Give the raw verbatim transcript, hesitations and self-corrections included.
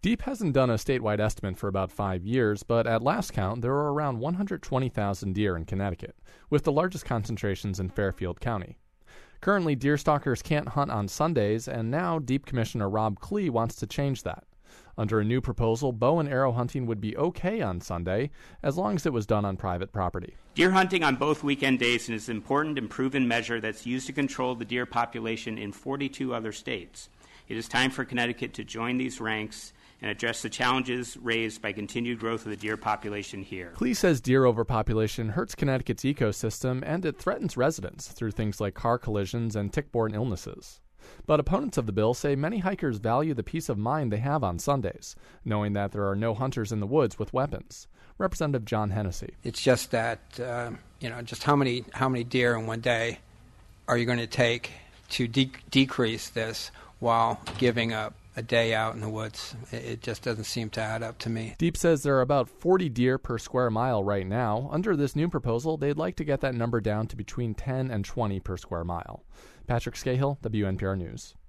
Deep hasn't done a statewide estimate for about five years, but at last count, there are around one hundred twenty thousand deer in Connecticut, with the largest concentrations in Fairfield County. Currently, deer stalkers can't hunt on Sundays, and now Deep Commissioner Rob Klee wants to change that. Under a new proposal, bow and arrow hunting would be okay on Sunday, as long as it was done on private property. Deer hunting on both weekend days is an important and proven measure that's used to control the deer population in forty-two other states. It is time for Connecticut to join these ranks and address the challenges raised by continued growth of the deer population here. Klee says deer overpopulation hurts Connecticut's ecosystem, and it threatens residents through things like car collisions and tick-borne illnesses. But opponents of the bill say many hikers value the peace of mind they have on Sundays, knowing that there are no hunters in the woods with weapons. Representative John Hennessy. It's just that, uh, you know, just how many how many deer in one day are you going to take to de- decrease this while giving up a day out in the woods? It just doesn't seem to add up to me. Deep says there are about forty deer per square mile right now. Under this new proposal, they'd like to get that number down to between ten and twenty per square mile. Patrick Scahill, W N P R News.